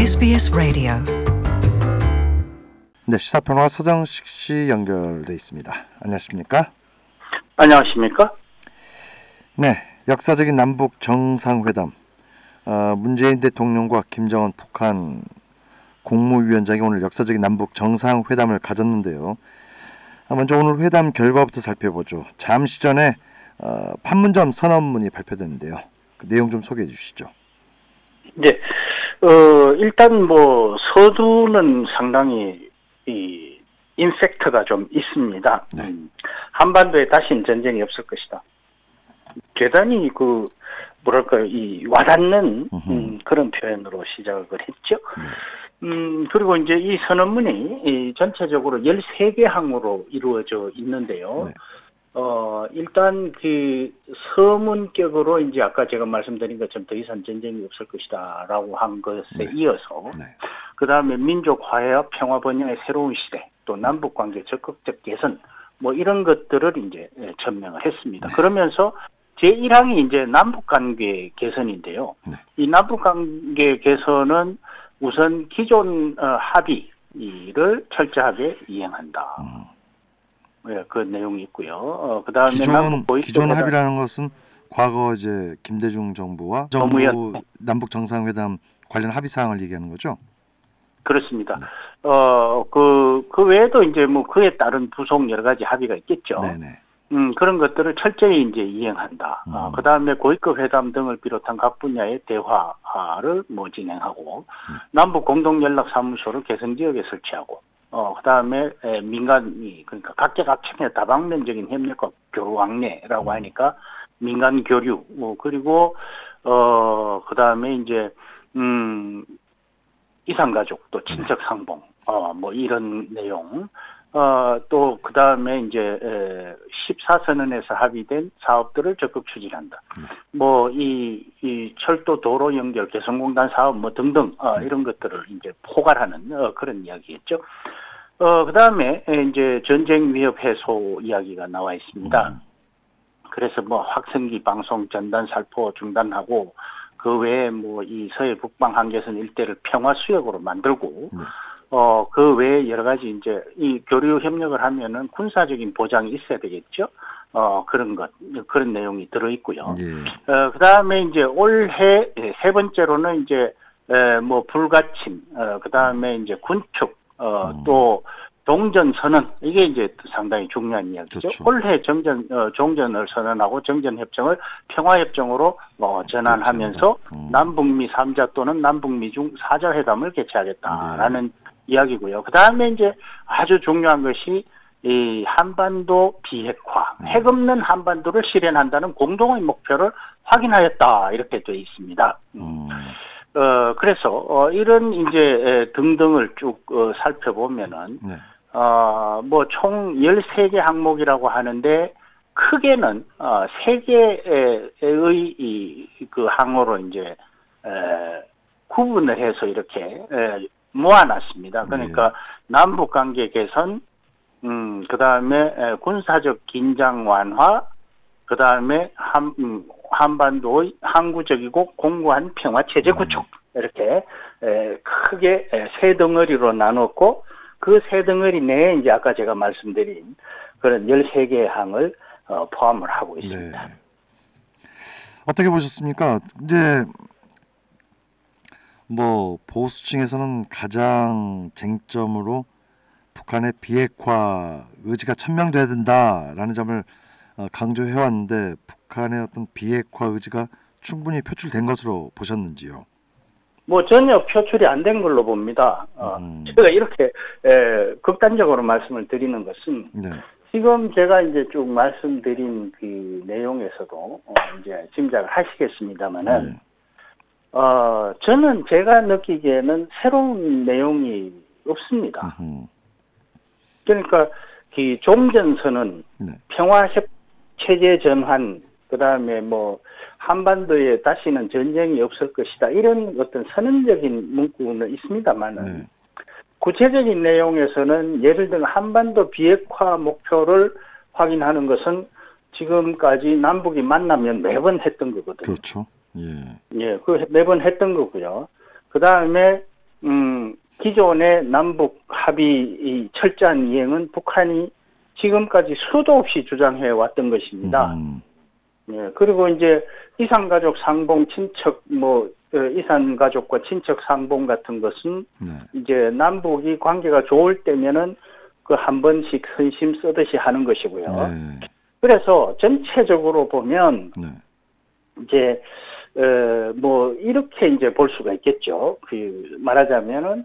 SBS 라디오. 네, 시사평론가 서정식 씨 연결돼 있습니다. 안녕하십니까? 안녕하십니까? 네, 역사적인 남북 정상회담. 문재인 대통령과 김정은 북한 국무위원장이 오늘 역사적인 남북 정상회담을 가졌는데요. 먼저 오늘 회담 결과부터 살펴보죠. 잠시 전에 판문점 선언문이 발표됐는데요. 그 내용 좀 소개해 주시죠. 네, 일단 뭐 서두는 상당히 이 임팩트가 좀 있습니다. 네. 한반도에 다시는 전쟁이 없을 것이다. 대단히 이 와닿는 그런 표현으로 시작을 했죠. 그리고 이제 이 선언문이 전체적으로 13개 항으로 이루어져 있는데요. 네. 일단 그 서문격으로 이제 아까 제가 말씀드린 것처럼 더 이상 전쟁이 없을 것이다라고 한 것에 네. 이어서 네. 그다음에 민족 화해와 평화 번영의 새로운 시대, 또 남북 관계 적극적 개선, 뭐 이런 것들을 이제 전명을 했습니다. 네. 그러면서 제1항이 이제 남북 관계 개선인데요. 네. 이 남북 관계 개선은 우선 기존 합의를 철저하게 이행한다. 네, 그 내용이 있고요. 그다음에 기존 합의라는 것은 과거 이제 김대중 정부와 정부 남북 정상회담 관련 합의 사항을 얘기하는 거죠? 그렇습니다. 네. 그 외에도 이제 뭐 그에 따른 부속 여러 가지 합의가 있겠죠. 네네. 그런 것들을 철저히 이제 이행한다. 그다음에 고위급 회담 등을 비롯한 각 분야의 대화를 뭐 진행하고 남북 공동 연락 사무소를 개성 지역에 설치하고 그다음에 민간이 그러니까 각계각층의 다방면적인 협력과 교류 왕래라고 하니까 민간 교류 그리고 그다음에 이제 이산가족 또 친척 상봉 뭐 이런 내용 또 그다음에 이제 14선언에서 합의된 사업들을 적극 추진한다. 뭐 이 철도 도로 연결 개성공단 사업 뭐 등등 이런 것들을 이제 포괄하는 그런 이야기겠죠. 그다음에 이제 전쟁 위협 해소 이야기가 나와 있습니다. 그래서 뭐 확성기 방송 전단 살포 중단하고 그 외에 뭐 이 서해 북방 한계선 일대를 평화 수역으로 만들고 그 외에 여러 가지 이제 이 교류 협력을 하면은 군사적인 보장이 있어야 되겠죠. 그런 내용이 들어 있고요. 예. 그다음에 이제 올해 세 번째로는 이제 뭐 불가침, 그다음에 이제 군축, 또 종전 선언 이게 이제 상당히 중요한 이야기죠. 그렇죠. 올해 종전을 선언하고 정전 협정을 평화 협정으로 전환하면서 남북미 3자 또는 남북미 중 4자 회담을 개최하겠다라는 이야기고요. 그다음에 이제 아주 중요한 것이 이 한반도 비핵화, 핵 없는 한반도를 실현한다는 공동의 목표를 확인하였다 이렇게 되어 있습니다. 그래서 이런 이제 등등을 쭉 살펴보면은 뭐 총 13개 항목이라고 하는데 크게는 3개의 그 항으로 이제 구분을 해서 이렇게 모아놨습니다. 그러니까 남북 관계 개선, 그다음에 군사적 긴장 완화, 그다음에 한반도의 항구적이고 공고한 평화 체제 구축 이렇게 크게 세 덩어리로 나눴고 그 세 덩어리 내에 이제 아까 제가 말씀드린 그런 13개의 항을 포함을 하고 있습니다. 네. 어떻게 보셨습니까? 이제 뭐 보수층에서는 가장 쟁점으로 북한의 비핵화 의지가 천명돼야 된다라는 점을 강조해왔는데 북한의 어떤 비핵화 의지가 충분히 표출된 것으로 보셨는지요? 뭐 전혀 표출이 안 된 걸로 봅니다. 제가 이렇게 극단적으로 말씀을 드리는 것은 지금 제가 이제 쭉 말씀드린 그 내용에서도 이제 짐작을 하시겠습니다만은 저는 제가 느끼기에는 새로운 내용이 없습니다. 그러니까 그 종전선언, 평화협 체제 전환, 그다음에 뭐 한반도에 다시는 전쟁이 없을 것이다 이런 어떤 선언적인 문구는 있습니다만은 구체적인 내용에서는 예를 들어 한반도 비핵화 목표를 확인하는 것은 지금까지 남북이 만나면 매번 했던 거거든요. 그렇죠. 예, 그 매번 했던 거고요. 그 다음에 기존의 남북 합의 이 철저한 이행은 북한이 지금까지 수도 없이 주장해 왔던 것입니다. 예, 그리고 이제 이산가족 상봉 친척 이산가족과 친척 상봉 같은 것은 네. 이제 남북이 관계가 좋을 때면은 그 한 번씩 선심 쓰듯이 하는 것이고요. 네. 그래서 전체적으로 보면 네. 이제 이렇게 이제 볼 수가 있겠죠. 그 말하자면은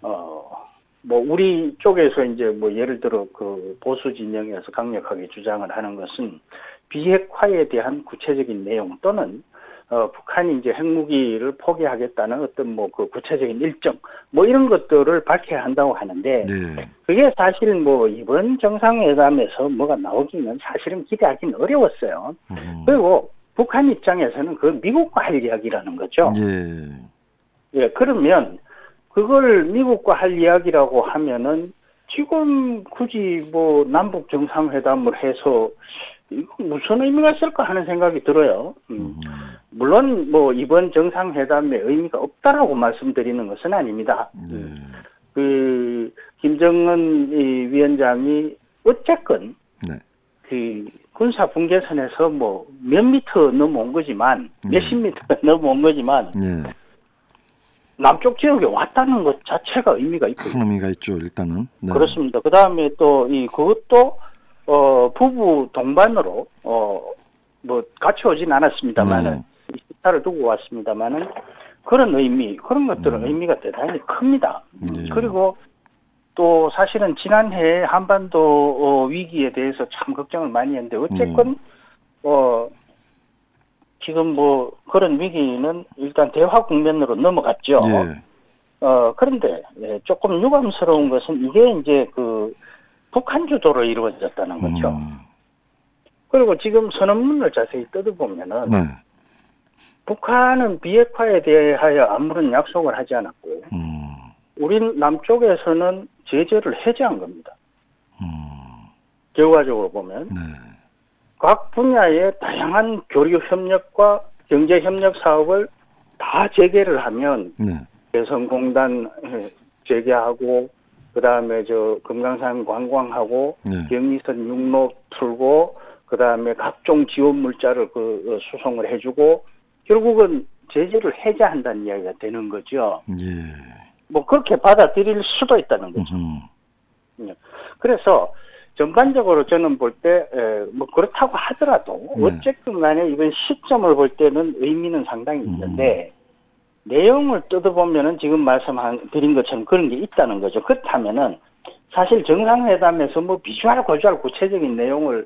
우리 쪽에서 이제 예를 들어 그 보수 진영에서 강력하게 주장을 하는 것은 비핵화에 대한 구체적인 내용 또는 북한이 이제 핵무기를 포기하겠다는 어떤 그 구체적인 일정 이런 것들을 밝혀야 한다고 하는데 네. 그게 사실 이번 정상회담에서 뭐가 나오기는 사실은 기대하기는 어려웠어요. 그리고 북한 입장에서는 그 미국과 할 이야기라는 거죠. 예. 예, 그러면 그걸 미국과 할 이야기라고 하면은 지금 굳이 남북 정상회담을 해서 이거 무슨 의미가 있을까 하는 생각이 들어요. 물론 이번 정상회담에 의미가 없다라고 말씀드리는 것은 아닙니다. 네. 그 김정은 위원장이 어쨌건 네. 그 군사 분계선에서 몇 미터 넘어온 거지만 몇십 미터 넘어온 거지만 예. 남쪽 지역에 왔다는 것 자체가 의미가 있고 큰 의미가 있죠, 일단은. 네. 그렇습니다. 그 다음에 또 그것도 부부 동반으로 같이 오진 않았습니다만은 식사를 두고 왔습니다만은 그런 것들은 의미가 대단히 큽니다. 그리고 또 사실은 지난해 한반도 위기에 대해서 참 걱정을 많이 했는데 어쨌건 지금 그런 위기는 일단 대화 국면으로 넘어갔죠. 예. 그런데 조금 유감스러운 것은 이게 이제 그 북한 주도로 이루어졌다는 거죠. 그리고 지금 선언문을 자세히 뜯어보면은 네. 북한은 비핵화에 대하여 아무런 약속을 하지 않았고 우린 남쪽에서는 제재를 해제한 겁니다. 결과적으로 보면 네. 각 분야의 다양한 교류 협력과 경제 협력 사업을 다 재개를 하면 네. 개성공단 재개하고 그다음에 금강산 관광하고 네. 경의선 육로 풀고 그다음에 각종 지원 물자를 수송을 해주고 결국은 제재를 해제한다는 이야기가 되는 거죠. 예. 그렇게 받아들일 수도 있다는 거죠. 그래서 전반적으로 저는 볼 때 그렇다고 하더라도 어쨌든 간에 이번 시점을 볼 때는 의미는 상당히 있는데 내용을 뜯어보면은 지금 말씀드린 것처럼 그런 게 있다는 거죠. 그렇다면은 사실 정상회담에서 비주얼 고주얼 구체적인 내용을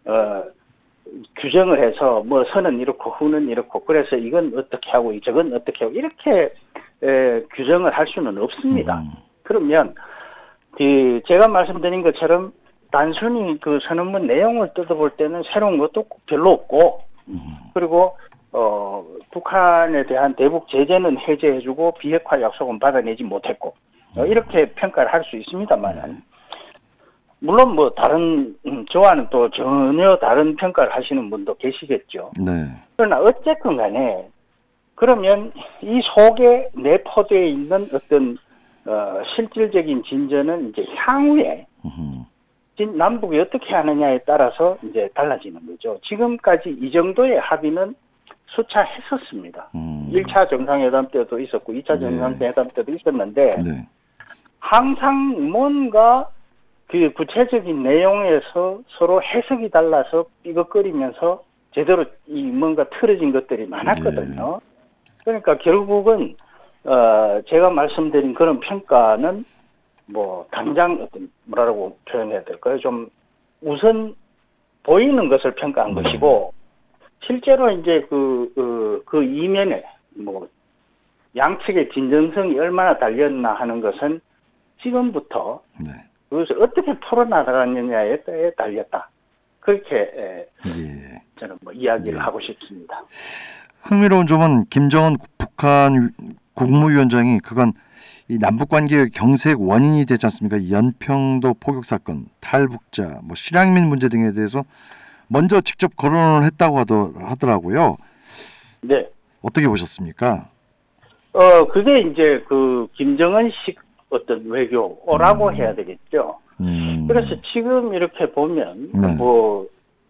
규정을 해서 선은 이렇고 후는 이렇고 그래서 이건 어떻게 하고 저건 어떻게 하고 이렇게 규정을 할 수는 없습니다. 그러면 제가 말씀드린 것처럼 단순히 그 선언문 내용을 뜯어볼 때는 새로운 것도 별로 없고 그리고 북한에 대한 대북 제재는 해제해주고 비핵화 약속은 받아내지 못했고 이렇게 평가를 할 수 있습니다만 물론 다른 저와는 또 전혀 다른 평가를 하시는 분도 계시겠죠. 네. 그러나 어쨌건 간에 그러면 이 속에 내포되어 있는 어떤 실질적인 진전은 이제 향후에 남북이 어떻게 하느냐에 따라서 이제 달라지는 거죠. 지금까지 이 정도의 합의는 수차 했었습니다. 1차 정상회담 때도 있었고 2차 정상회담 때도 있었는데 네. 항상 뭔가 그 구체적인 내용에서 서로 해석이 달라서 삐걱거리면서 제대로 뭔가 틀어진 것들이 많았거든요. 그러니까 결국은 제가 말씀드린 그런 평가는 당장 뭐라고 표현해야 될까요? 좀 우선 보이는 것을 평가한 것이고 실제로 이제 그 이면에 양측의 진정성이 얼마나 달렸나 하는 것은 지금부터 그것을 어떻게 풀어나가느냐에 달렸다. 그렇게 저는 이야기를 하고 싶습니다. 흥미로운 점은 김정은 북한 국무위원장이 그간 이 남북 관계의 경색 원인이 되지 않습니까? 연평도 포격 사건, 탈북자, 실향민 문제 등에 대해서 먼저 직접 거론을 했다고 하더라고요. 네. 어떻게 보셨습니까? 그게 이제 그 김정은식 어떤 외교라고 해야 되겠죠. 그래서 지금 이렇게 보면 네. 뭐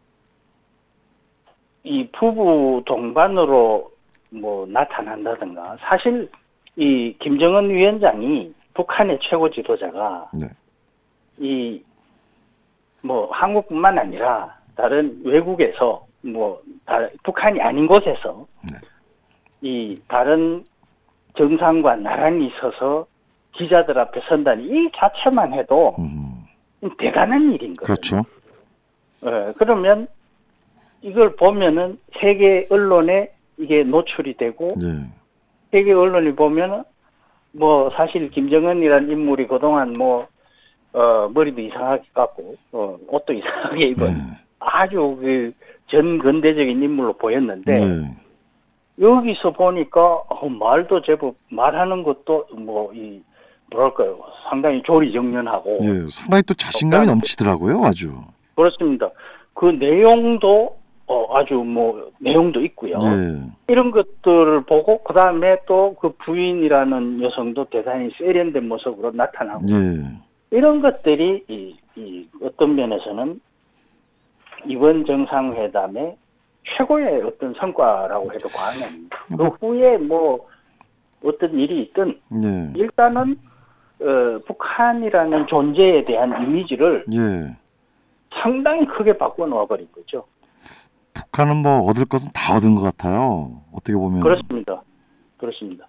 이 부부 동반으로 뭐 나타난다든가 사실 이 김정은 위원장이 북한의 최고 지도자가 네. 이 뭐 한국뿐만 아니라 다른 외국에서 뭐 북한이 아닌 곳에서 네. 이 다른 정상과 나란히 서서 기자들 앞에 선다니 이 자체만 해도 대단한 일인 거예요. 그렇죠. 그러면 이걸 보면은 세계 언론에 이게 노출이 되고 네. 세계 언론이 보면은 뭐 사실 김정은이라는 인물이 그동안 뭐 머리도 이상하게 깎고 옷도 이상하게 입은 네. 아주 그 전근대적인 인물로 보였는데 네. 여기서 보니까 말도 제법 말하는 것도 뭐 이 뭐랄까요 상당히 조리정연하고 예, 상당히 또 자신감이 넘치더라고요, 아주. 그렇습니다. 그 내용도 아주 뭐 내용도 있고요. 예. 이런 것들을 보고 그 다음에 또 그 부인이라는 여성도 대단히 세련된 모습으로 나타나고 예. 이런 것들이 이 어떤 면에서는 이번 정상회담의 최고의 어떤 성과라고 해도 과언이 아닙니다. 그 후에 뭐 어떤 일이 있든 예. 일단은 북한이라는 존재에 대한 이미지를 예. 상당히 크게 바꿔 놓아버린 거죠. 북한은 뭐 얻을 것은 다 얻은 것 같아요. 어떻게 보면. 그렇습니다. 그렇습니다.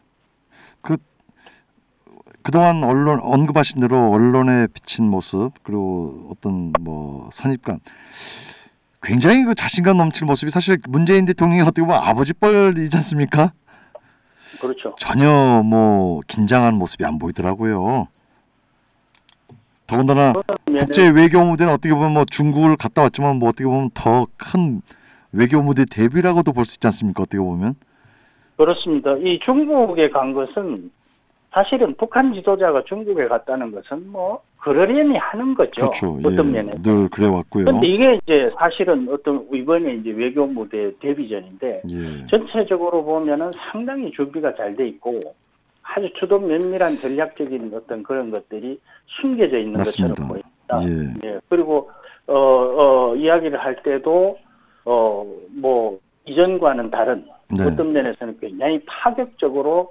그동안 언론 언급하신 대로 언론에 비친 모습 그리고 어떤 뭐 선입관 굉장히 그 자신감 넘치는 모습이 사실 문재인 대통령이 어떻게 보면 아버지 뻘이지 않습니까? 그렇죠. 전혀 뭐 긴장한 모습이 안 보이더라고요. 더군다나 국제 외교 무대는 어떻게 보면 뭐 중국을 갔다 왔지만 뭐 어떻게 보면 더 큰 외교 무대 데뷔라고도 볼 수 있지 않습니까? 어떻게 보면. 그렇습니다. 이 중국에 간 것은 사실은 북한 지도자가 중국에 갔다는 것은 뭐 그러려니 하는 거죠. 그렇죠. 어떤 예, 면에서. 늘 그래 왔고요. 그런데 이게 이제 사실은 어떤 이번에 이제 외교 무대 데뷔전인데 예. 전체적으로 보면은 상당히 준비가 잘 돼 있고 아주 주도 면밀한 전략적인 어떤 그런 것들이 숨겨져 있는 맞습니다. 것처럼 보입니다. 예. 예. 그리고 이야기를 할 때도 뭐 이전과는 다른 네. 어떤 면에서는 굉장히 파격적으로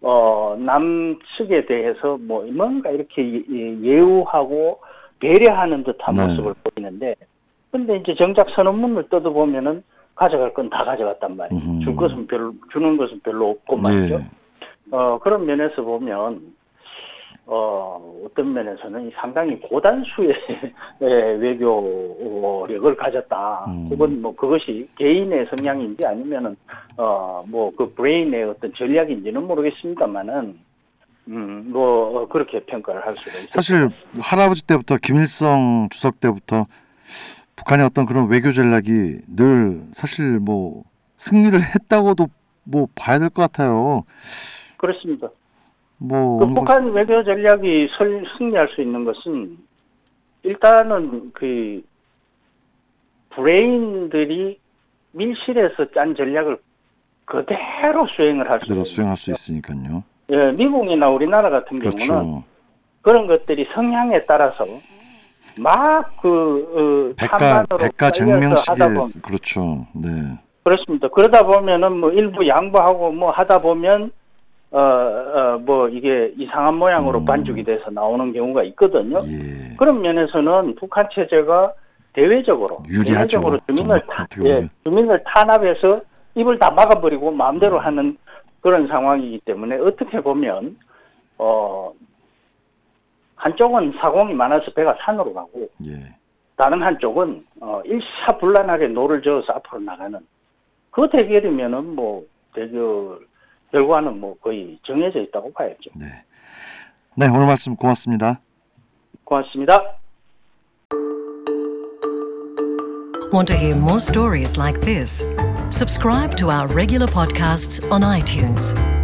남측에 대해서 뭐 뭔가 이렇게 예우하고 배려하는 듯한 네. 모습을 보이는데, 근데 이제 정작 선언문을 뜯어보면은 가져갈 건 다 가져갔단 말이에요. 주는 것은 별로 없고 말이죠. 예. 그런 면에서 보면 어떤 면에서는 상당히 고단수의 외교력을 가졌다. 혹은 뭐 그것이 개인의 성향인지 아니면은 뭐 그 브레인의 어떤 전략인지는 모르겠습니다만은 뭐 그렇게 평가를 할 수가 있어요. 사실 할아버지 때부터 김일성 주석 때부터 북한의 어떤 그런 외교 전략이 늘 사실 뭐 승리를 했다고도 뭐 봐야 될 것 같아요. 그렇습니다. 뭐 그 북한 외교 전략이 승리할 수 있는 것은 일단은 그 브레인들이 밀실에서 짠 전략을 그대로 수행을 할 수 그대로 수행할 수 있으니까요. 예, 미국이나 우리나라 같은 그렇죠. 경우는 그런 것들이 성향에 따라서 막 백가정명식에 하다 보면 그렇죠. 네. 그렇습니다. 그러다 보면은 뭐 일부 양보하고 뭐 하다 보면 뭐 이게 이상한 모양으로 반죽이 돼서 나오는 경우가 있거든요. 예. 그런 면에서는 북한 체제가 대외적으로 유리하죠. 주민을 탄압해서 입을 다 막아버리고 마음대로 하는 그런 상황이기 때문에 어떻게 보면 한쪽은 사공이 많아서 배가 산으로 가고 예. 다른 한쪽은 일사불란하게 노를 저어서 앞으로 나가는 그 대결이면은 뭐 대결 결과는 뭐 거의 정해져 있다고 봐야죠. 네. 네, 오늘 말씀 고맙습니다. 고맙습니다. Want to hear more stories like this? Subscribe to our regular podcasts on iTunes.